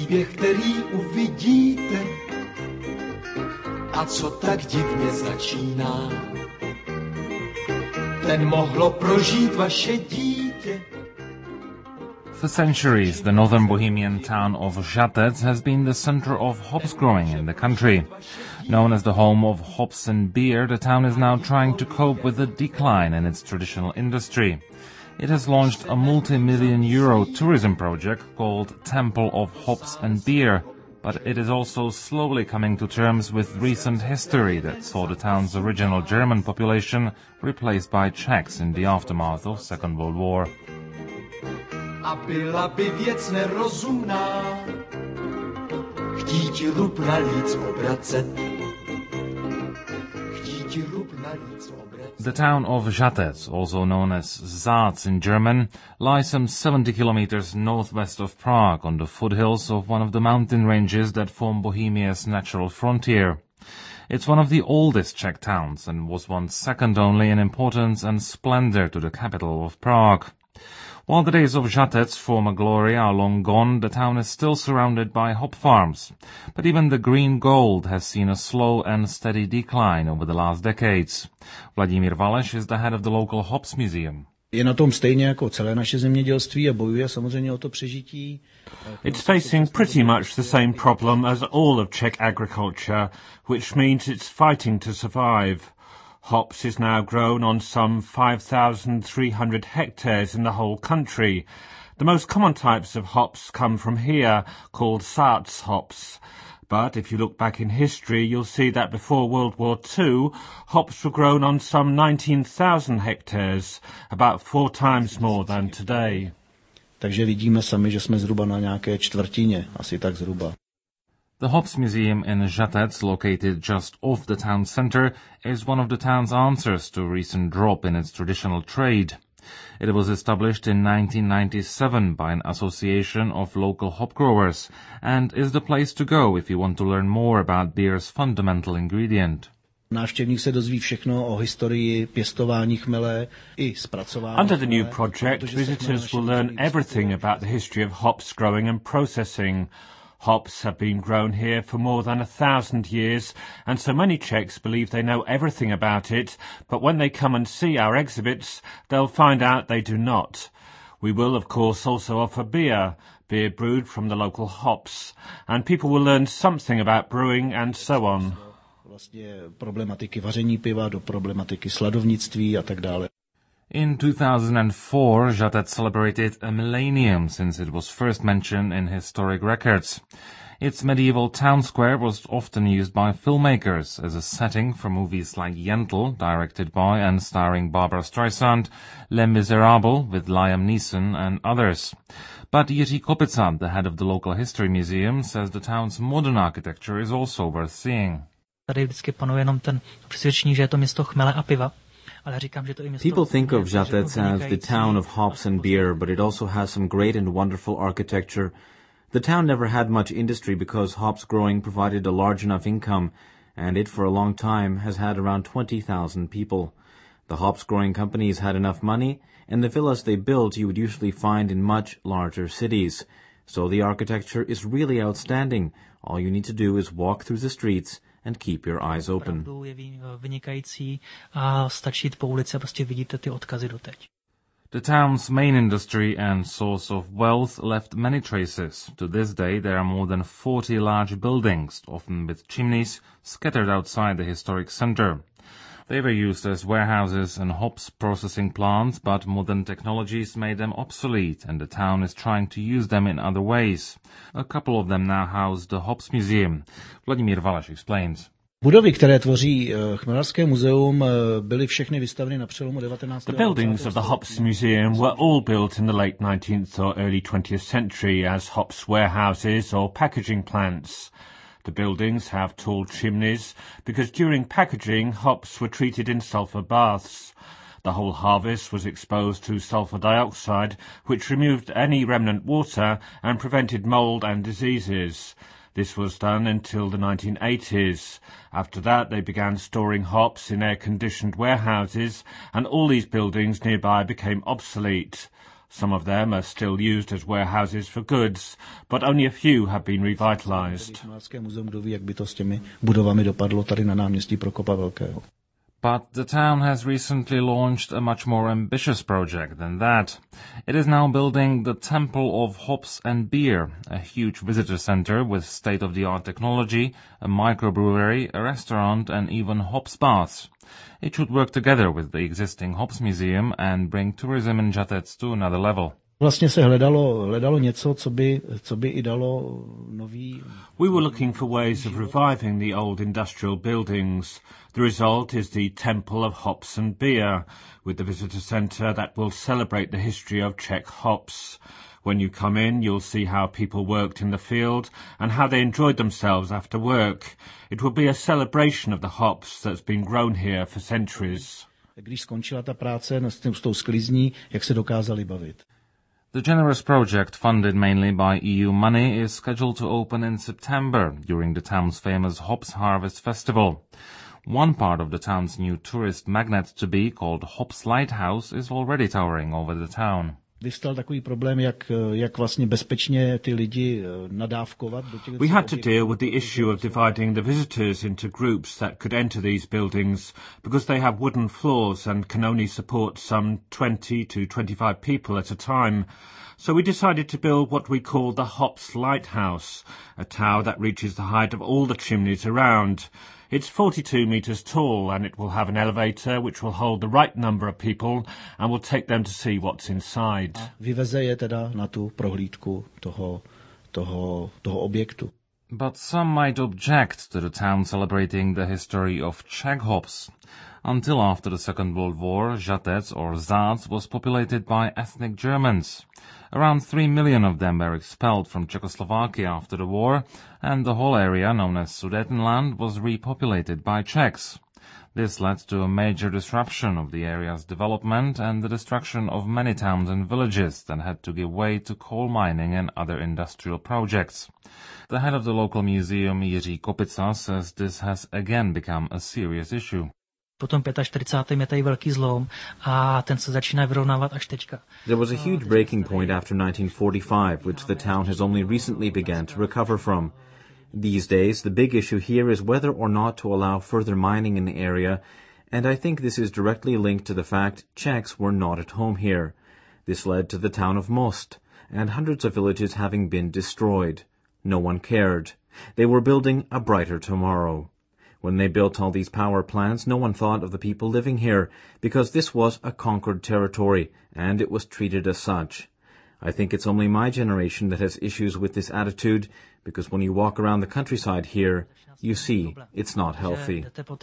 příběh, který uvidíte a co tak divně začíná, ten mohlo prožít vaše dítě. For centuries, the northern Bohemian town of Žatec has been the center of hops growing in the country. Known as the home of hops and beer, the town is now trying to cope with the decline in its traditional industry. It has launched a multi-million euro tourism project called Temple of Hops and Beer, but it is also slowly coming to terms with recent history that saw the town's original German population replaced by Czechs in the aftermath of Second World War. A byla by věc nerozumná, chtíti rup na líc obracet. The town of Žatec, also known as Zác in German, lies some 70 kilometers northwest of Prague on the foothills of one of the mountain ranges that form Bohemia's natural frontier. It's one of the oldest Czech towns and was once second only in importance and splendor to the capital of Prague. While the days of Žatec's former glory are long gone, the town is still surrounded by hop farms. But even the green gold has seen a slow and steady decline over the last decades. Vladimír Valeš is the head of the local hops museum. Je na tom stejně jako celé naše zemědělství a bojuje samozřejmě o to přežití. It's facing pretty much the same problem as all of Czech agriculture, which means it's fighting to survive. Hops is now grown on some 5,300 hectares in the whole country. The most common types of hops come from here, called Saaz hops. But if you look back in history, you'll see that before World War II, hops were grown on some 19,000 hectares, about 4 times more than today. Takže vidíme sami, že jsme zhruba na nějaké čtvrtině, asi tak zhruba. The Hops Museum in Žatec, located just off the town center, is one of the town's answers to a recent drop in its traditional trade. It was established in 1997 by an association of local hop growers and is the place to go if you want to learn more about beer's fundamental ingredient. Návštěvník se dozví všechno o historii pěstování chmele i zpracování. Under the new project, visitors will learn everything about the history of hops growing and processing. Hops have been grown here for more than 1,000 years, and so many Czechs believe they know everything about it, but when they come and see our exhibits, they'll find out they do not. We will, of course, also offer beer brewed from the local hops, and people will learn something about brewing and so on. Vlastně problematiky vaření piva do problematiky sladovnictví a tak dále. In 2004, Žatec celebrated a millennium since it was first mentioned in historic records. Its medieval town square was often used by filmmakers as a setting for movies like Yentl, directed by and starring Barbra Streisand, Les Miserables with Liam Neeson and others. But Jiří Kopica, the head of the local history museum, says the town's modern architecture is also worth seeing. Tady vždycky panuje jenom ten přesvědčení, že je to město chmele a piva. People think of Žatec as the town of hops and beer, but it also has some great and wonderful architecture. The town never had much industry because hops growing provided a large enough income, and it for a long time has had around 20,000 people. The hops growing companies had enough money, and the villas they built you would usually find in much larger cities. So the architecture is really outstanding. All you need to do is walk through the streets and keep your eyes open. The town's main industry and source of wealth left many traces. To this day, there are more than 40 large buildings, often with chimneys, scattered outside the historic center. They were used as warehouses and hops processing plants, but modern technologies made them obsolete, and the town is trying to use them in other ways. A couple of them now house the Hops Museum. Vladimír Valeš explains. Budovy, které tvoří Chmelařské muzeum, byly všechny vystaveny na přelomu 19. The buildings of the Hops Museum were all built in the late 19th or early 20th century as hops warehouses or packaging plants. The buildings have tall chimneys because during packaging, hops were treated in sulfur baths. The whole harvest was exposed to sulfur dioxide, which removed any remnant water and prevented mold and diseases. This was done until the 1980s. After that, they began storing hops in air-conditioned warehouses, and all these buildings nearby became obsolete. Some of them are still used as warehouses for goods, but only a few have been revitalized. But the town has recently launched a much more ambitious project than that. It is now building the Temple of Hops and Beer, a huge visitor center with state-of-the-art technology, a microbrewery, a restaurant and even hops baths. It should work together with the existing Hops Museum and bring tourism in Žatec to another level. Vlastně se hledalo něco, co by i dalo nový... We were looking for ways of reviving the old industrial buildings. The result is the Temple of Hops and Beer, with the visitor centre that will celebrate the history of Czech hops. When you come in, you'll see how people worked in the field and how they enjoyed themselves after work. It will be a celebration of the hops that's been grown here for centuries. Když skončila ta práce s tou sklizní, jak se dokázali bavit. The generous project, funded mainly by EU money, is scheduled to open in September during the town's famous Hops Harvest Festival. One part of the town's new tourist magnet to be, called Hops Lighthouse, is already towering over the town. Vyvstal takový problém, jak vlastně bezpečně ty lidi nadávkovat do těch... We had to deal with the issue of dividing the visitors into groups that could enter these buildings because they have wooden floors and can only support some 20 to 25 people at a time. So we decided to build what we call the Hops Lighthouse, a tower that reaches the height of all the chimneys around. It's 42 metres tall and it will have an elevator which will hold the right number of people and will take them to see what's inside. Vyveze je teda na tu prohlídku toho objektu. But some might object to the town celebrating the history of Czech hops. Until after the Second World War, Žatec or Zác was populated by ethnic Germans. Around 3 million of them were expelled from Czechoslovakia after the war, and the whole area, known as Sudetenland, was repopulated by Czechs. This led to a major disruption of the area's development and the destruction of many towns and villages that had to give way to coal mining and other industrial projects. The head of the local museum, Jiří Kopica, says this has again become a serious issue. Potom 45. je tady velký zlom a ten se začíná vyrovnávat až teďka. There was a huge breaking point after 1945, which the town has only recently begun to recover from. These days, the big issue here is whether or not to allow further mining in the area, and I think this is directly linked to the fact Czechs were not at home here. This led to the town of Most, and hundreds of villages having been destroyed. No one cared. They were building a brighter tomorrow. When they built all these power plants, no one thought of the people living here, because this was a conquered territory, and it was treated as such. I think it's only my generation that has issues with this attitude, because when you walk around the countryside here, you see it's not healthy.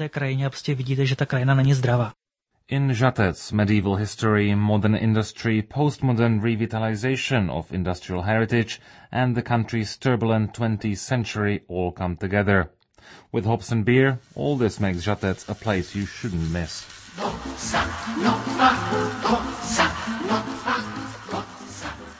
In Žatec, medieval history, modern industry, postmodern revitalization of industrial heritage, and the country's turbulent 20th century all come together. With Hops and Beer, all this makes Žatec a place you shouldn't miss.